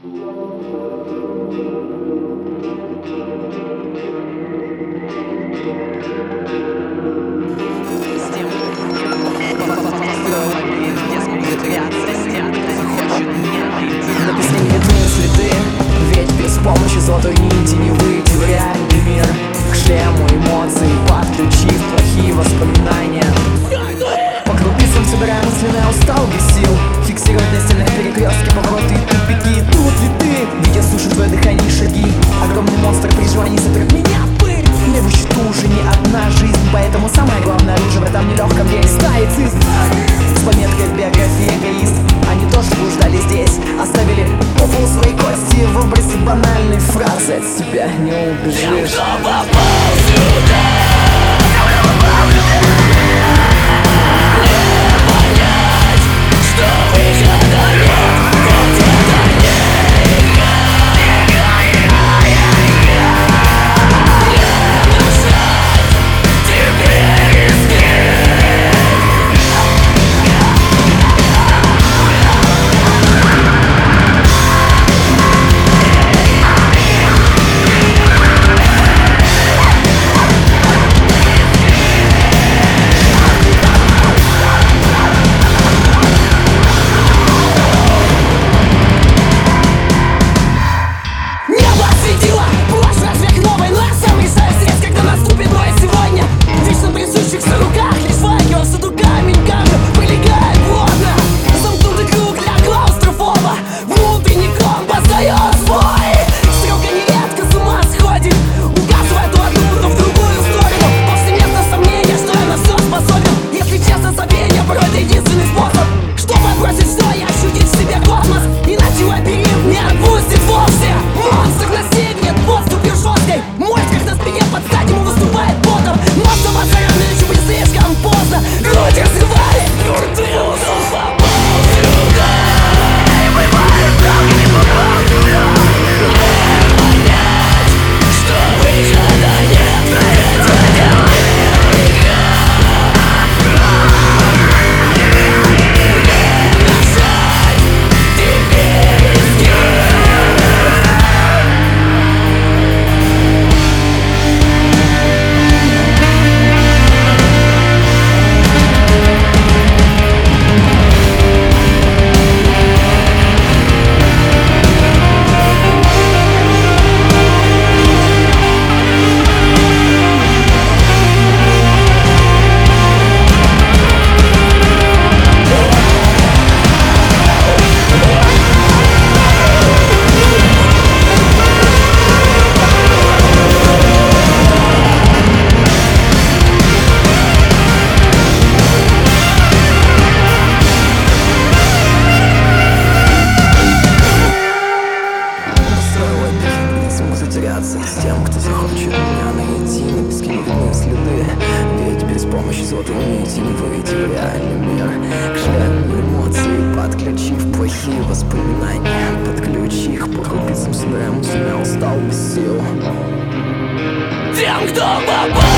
Золотой нити не выйти в реальный мир. К шлему эмоций подключив плохие воспоминания. По крупицам собирая мысленные усталки сил. Фиксировать на стенах перекрестки, повороты и тупики. Тут ли ты? Видя сушит твое дыхание и шаги. Огромный монстр при желании сотрет меня в пыль. Мне в счету уже не одна жизнь, поэтому самое главное оружие в этом нелегком деле стоицизм. С пометкой в биографии эгоист. Они тоже блуждали здесь, оставили по полу свои кости в образе банальной фразы. От тебя не убежишь. Кто попал сюда? С тем, кто захочет меня найти на бесконечные следы. Ведь без помощи золотой нити не выйти в реальный мир. К шлему эмоций подключив плохие воспоминания. Подключи их по крупицам, собирая мысленные устал без сил. Тем, кто попал